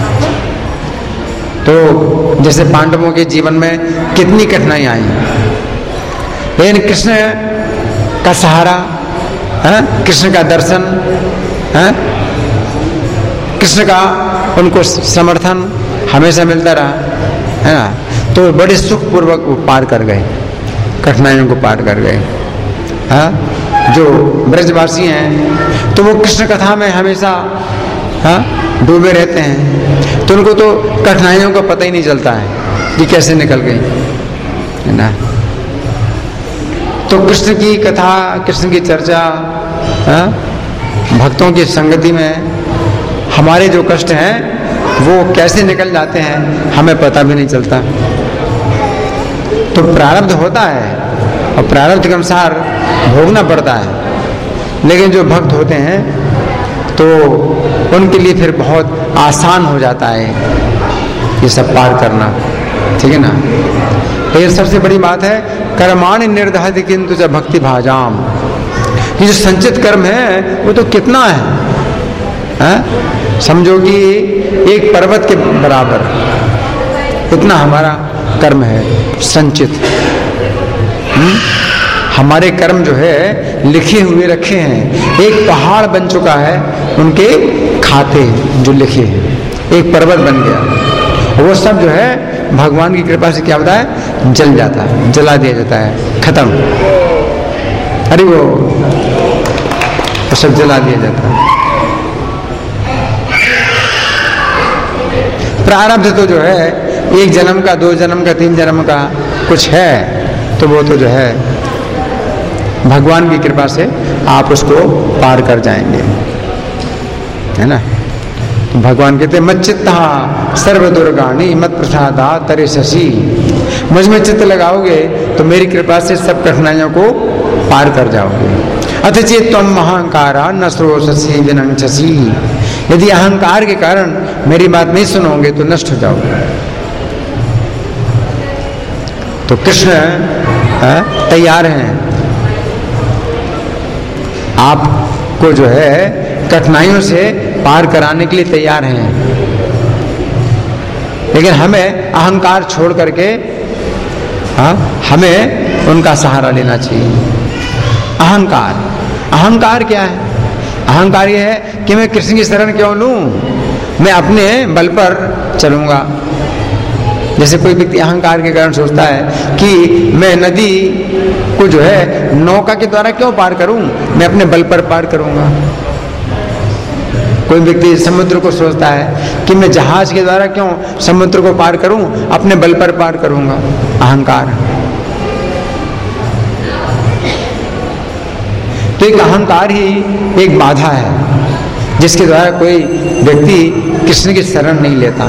तो जैसे पांडवों के जीवन में कितनी कठिनाइयाँ आई, लेकिन कृष्ण का सहारा, कृष्ण का दर्शन, कृष्ण का उनको समर्थन हमेशा मिलता रहा, है ना। तो बड़े सुखपूर्वक वो पार कर गए, कठिनाइयों को पार कर गए। जो ब्रजवासी हैं तो वो कृष्ण कथा में हमेशा डूबे रहते हैं, तो उनको तो कठिनाइयों का पता ही नहीं चलता है कि कैसे निकल गई, है ना। तो कृष्ण की कथा, कृष्ण की चर्चा, भक्तों की संगति में हमारे जो कष्ट हैं वो कैसे निकल जाते हैं हमें पता भी नहीं चलता। तो प्रारब्ध होता है और प्रारब्ध के अनुसार भोगना पड़ता है, लेकिन जो भक्त होते हैं तो उनके लिए फिर बहुत आसान हो जाता है ये सब पार करना, ठीक है ना। तो ये सबसे बड़ी बात है, कर्माणि निर्दहति किंतु च भक्ति भाजाम। ये जो संचित कर्म है वो तो कितना है? समझो कि एक पर्वत के बराबर इतना हमारा कर्म है संचित। हमारे कर्म जो है लिखे हुए रखे हैं, एक पहाड़ बन चुका है उनके खाते जो लिखे हैं, एक पर्वत बन गया। वो सब जो है भगवान की कृपा से क्या होता है, जल जाता है, जला दिया जाता है, खत्म। अरे वो सब जला दिया जाता है। प्रारब्ध तो जो है एक जन्म का, 2 जन्म का, 3 जन्म का कुछ है, तो वो तो जो है भगवान की कृपा से आप उसको पार कर जाएंगे, है ना। तो भगवान कहते मच्चित्ता सर्व दुर्गाणी मत प्रसादा तरे शशि। मुझ में चित्त लगाओगे तो मेरी कृपा से सब कठिनाइयों को पार कर जाओगे। अथ चेत त्वम अहंकारा न श्रोषसि विनंक्षसि। यदि अहंकार के कारण मेरी बात नहीं सुनोगे तो नष्ट हो जाओगे। तो कृष्ण तैयार हैं आपको जो है कठिनाइयों से पार कराने के लिए तैयार हैं, लेकिन हमें अहंकार छोड़ करके हमें उनका सहारा लेना चाहिए। अहंकार क्या है? अहंकार ये है कि मैं कृष्ण की शरण क्यों लूं, मैं अपने बल पर चलूंगा। जैसे कोई व्यक्ति अहंकार के कारण सोचता है कि मैं नदी को जो है नौका के द्वारा क्यों पार करूं, मैं अपने बल पर पार करूंगा। कोई व्यक्ति समुद्र को सोचता है कि मैं जहाज के द्वारा क्यों समुद्र को पार करूं, अपने बल पर पार करूंगा। अहंकार। तो एक अहंकार ही एक बाधा है जिसके द्वारा कोई व्यक्ति कृष्ण की शरण नहीं लेता।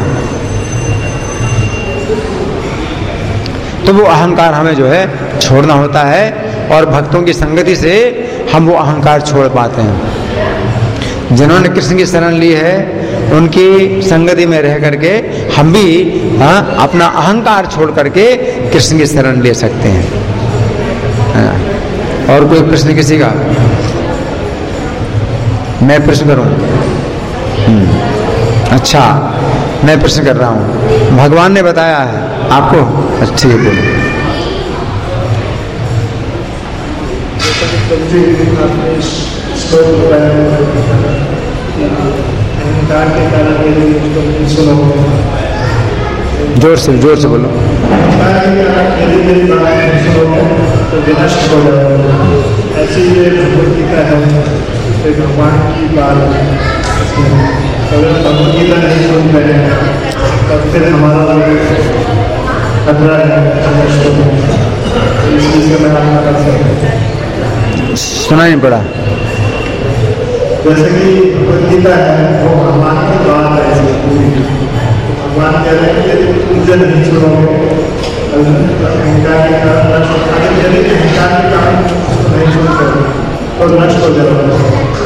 तो वो अहंकार हमें जो है छोड़ना होता है और भक्तों की संगति से हम वो अहंकार छोड़ पाते हैं। जिन्होंने कृष्ण की शरण ली है उनकी संगति में रह करके हम भी अपना अहंकार छोड़ करके कृष्ण की शरण ले सकते हैं। और कोई प्रश्न किसी का? मैं प्रश्न करूं? अच्छा, मैं प्रश्न कर रहा हूं। भगवान ने बताया है आपको? अच्छा, ये बोलो। जोर से बोलो। ऐसी ये भगवदगीता है, भगवान की बात। अगर भगवदगीता नहीं सुन रहे तब फिर हमारा खतरा है। इस चीज का मैं आपका कर सकता सुना नहीं पड़ा। जैसे कि भगवदगीता है वो भगवान की बात है। भगवान कह रहे हैं यदि तुम मुझे नहीं सुनोगे अहंकार के कारण नहीं सुनते और नष्ट हो जाएगा।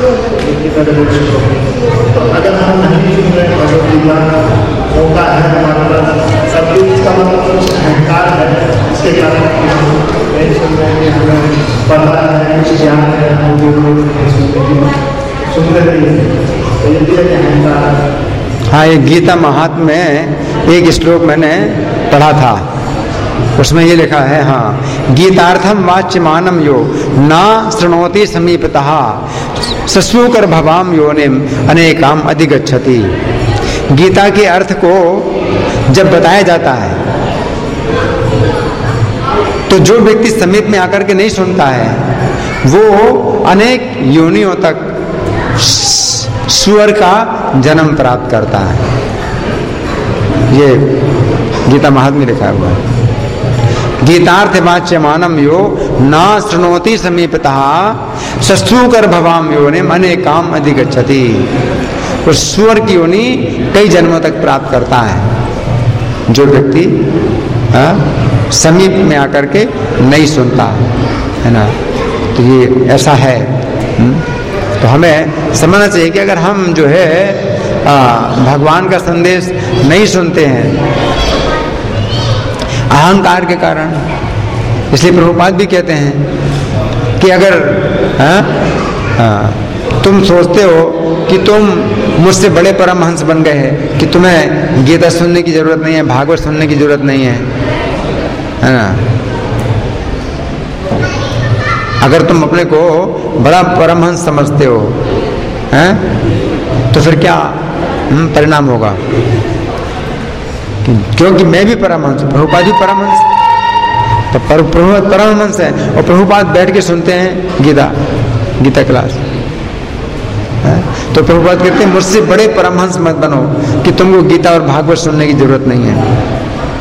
तो अगर हम नहीं सुन रहे भगवदगीता मौका है हमारे पास, सब इसका मतलब अहंकार है, इसके कारण नहीं सुन रहे। हमें पता है कुछ ज्ञान है, सुनते नहीं। तो ये भी एक अहंकार है। हाँ, ये गीता महात्म्य में एक श्लोक मैंने पढ़ा था, उसमें ये लिखा है, हाँ, गीतार्थम वाच्यमानम यो ना शृणोति समीपतः ससूकर भवाम योनिम अनेकाम अधिगच्छति। गीता के अर्थ को जब बताया जाता है तो जो व्यक्ति समीप में आकर के नहीं सुनता है वो अनेक योनियों तक सुअर का जन्म प्राप्त करता है। ये गीता महात्म्य लिखा हुआ है। गीतार्थ वाच्यमानम यो ना शृणोति समीपतः ससूकर भवाम योनिम अनेकाम अधिगच्छति। और सुअर की योनि कई जन्मों तक प्राप्त करता है जो व्यक्ति समीप में आकर के नहीं सुनता है ना। तो ये ऐसा है। तो हमें समझना चाहिए कि अगर हम जो है भगवान का संदेश नहीं सुनते हैं अहंकार के कारण, इसलिए प्रभुपाद भी कहते हैं कि अगर तुम सोचते हो कि तुम मुझसे बड़े परमहंस बन गए हैं कि तुम्हें गीता सुनने की जरूरत नहीं है, भागवत सुनने की जरूरत नहीं है ना। अगर तुम अपने को बड़ा परमहंस समझते हो तो फिर क्या परिणाम होगा? क्योंकि मैं भी परमहंस, प्रभुपाद भी परमहंस, तो प्रभुपाद परमहंस है और प्रभुपाद बैठ के सुनते हैं गीता क्लास। तो प्रभुपाद कहते हैं मुझसे बड़े परमहंस मत बनो कि तुमको गीता और भागवत सुनने की जरूरत नहीं है।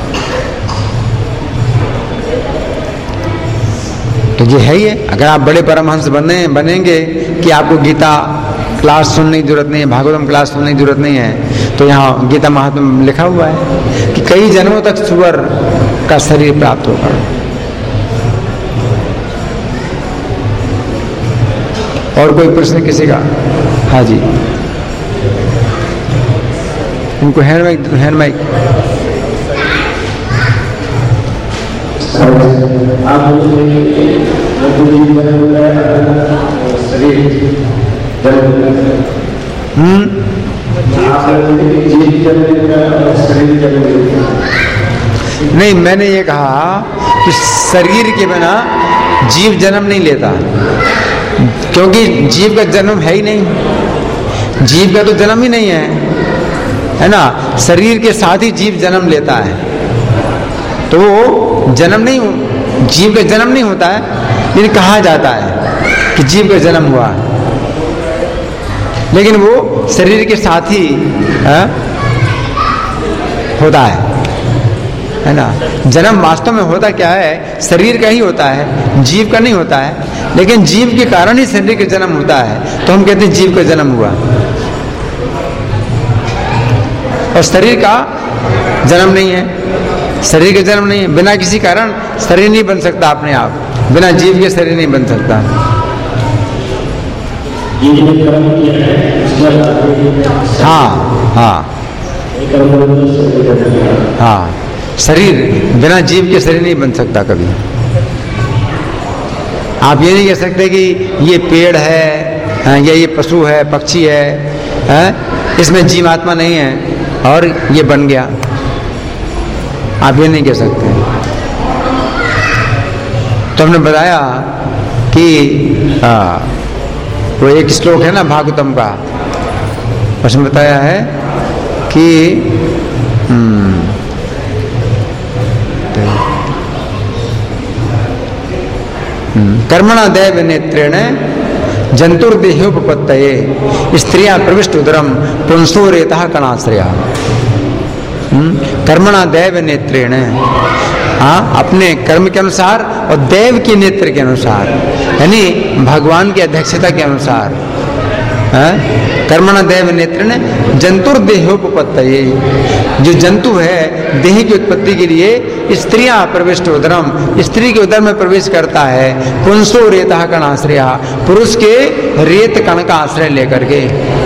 तो ये है ही है, अगर आप बड़े परमहंस बनेंगे कि आपको गीता क्लास सुनने की जरूरत नहीं है, भागवतम क्लास सुनने की जरूरत नहीं है, तो यहाँ गीता महात्म्य में लिखा हुआ है कि कई जन्मों तक सुअर का शरीर प्राप्त होगा। और कोई प्रश्न किसी का? हाँ जी, इनको हैंड माइक। आप नहीं, मैंने ये कहा कि शरीर के बिना जीव जन्म नहीं लेता, क्योंकि जीव का जन्म है ही नहीं, जीव का तो जन्म ही नहीं है ना। शरीर के साथ ही जीव जन्म लेता है, तो वो जन्म नहीं, जीव का जन्म नहीं होता है, लेकिन कहा जाता है कि जीव का जन्म हुआ, लेकिन वो शरीर के साथ ही होता है है ना। जन्म वास्तव में होता क्या है, शरीर का ही होता है, जीव का नहीं होता है। लेकिन जीव के कारण ही शरीर का जन्म होता है, तो हम कहते हैं जीव का जन्म हुआ। और शरीर का जन्म नहीं है, शरीर का जन्म नहीं है। बिना किसी कारण शरीर नहीं बन सकता अपने आप, बिना जीव के शरीर नहीं बन सकता। हाँ हाँ हाँ, शरीर बिना जीव के शरीर नहीं बन सकता कभी। आप ये नहीं कह सकते कि ये पेड़ है या ये पशु है, पक्षी है, इसमें जीवात्मा नहीं है और ये बन गया, आप ये नहीं कह सकते। तो हमने बताया कि वो एक श्लोक है ना भागवतम का, उसमें बताया है कि कर्मणा दैव नेत्रेण जंतुर्देहोपपत्तये स्त्रिया प्रविष्ट उदरम पुंसोरेतः कणाश्रया। कर्मणा दैव नेत्रेण, अपने कर्म के अनुसार और देव के नेत्र के अनुसार, यानी भगवान की अध्यक्षता के अनुसार। कर्मणा दैव नेत्रेण जंतुर्देहोपपत्तये, जो जंतु है देह की उत्पत्ति के लिए स्त्रियां प्रविष्ट उदरम, स्त्री के उदर में प्रवेश करता है। पुंसो रेतः कणाश्रया, पुरुष के रेत कण का आश्रय लेकर के।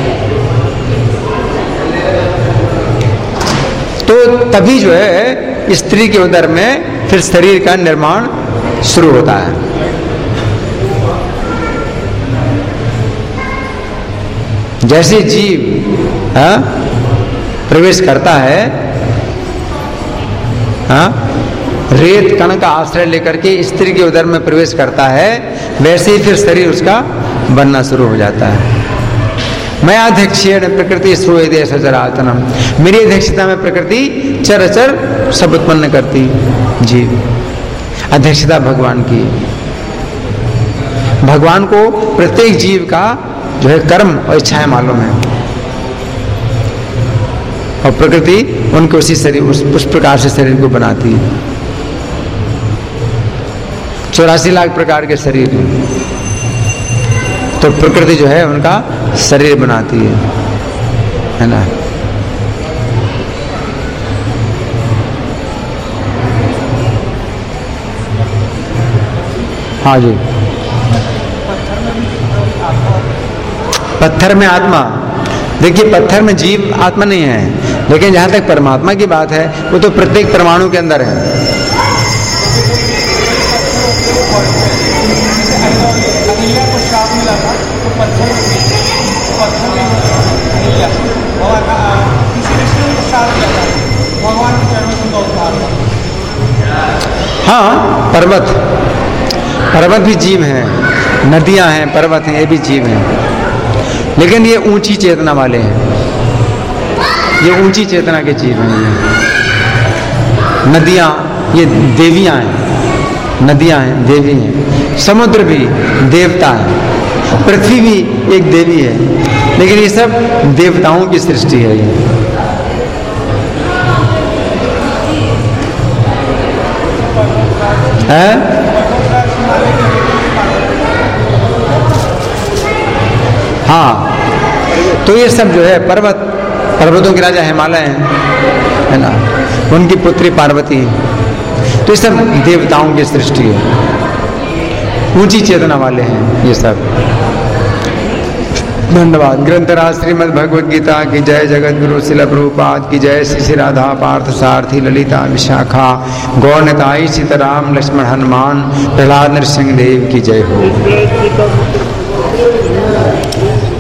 तो तभी जो है स्त्री के उदर में फिर शरीर का निर्माण शुरू होता है। जैसे जीव प्रवेश करता है रेत कण का आश्रय लेकर के स्त्री के उदर में प्रवेश करता है, वैसे ही फिर शरीर उसका बनना शुरू हो जाता है। मैं अध्यक्षेण प्रकृति श्रूयते सचराचरम, मेरी अध्यक्षता में प्रकृति चराचर सब उत्पन्न करती। जीव अध्यक्षता भगवान की। भगवान को प्रत्येक जीव का जो है कर्म और इच्छाएं मालूम है, और प्रकृति उनके उसी शरीर उस प्रकार से शरीर को बनाती है। 84 लाख प्रकार के शरीर हैं, तो प्रकृति जो है उनका शरीर बनाती है ना। हाँ जी, पत्थर में आत्मा, देखिए पत्थर में जीव आत्मा नहीं है, लेकिन जहां तक परमात्मा की बात है वो तो प्रत्येक परमाणु के अंदर है। हाँ, पर्वत भी जीव हैं, नदियां हैं, पर्वत हैं, ये भी जीव हैं, लेकिन ये ऊंची चेतना वाले हैं, ये ऊंची चेतना के जीव हैं। ये नदियां ये देवियां हैं, नदियां हैं देवी हैं, समुद्र भी देवता है, पृथ्वी भी एक देवी है, लेकिन ये सब देवताओं की सृष्टि है। ये है? हाँ, तो ये सब जो है पर्वतों के राजा हिमालय हैं, है ना, उनकी पुत्री पार्वती, तो ये सब देवताओं की सृष्टि है, ऊंची चेतना वाले हैं ये सब। धन्यवाद। ग्रंथराज श्रीमद् भगवद गीता की जय, जगत गुरु शिल प्रभुपाद की जय, श्री श्री राधा पार्थ सारथी ललिता विशाखा गौरताई सीताराम लक्ष्मण हनुमान प्रहलाद नरसिंह देव की जय हो।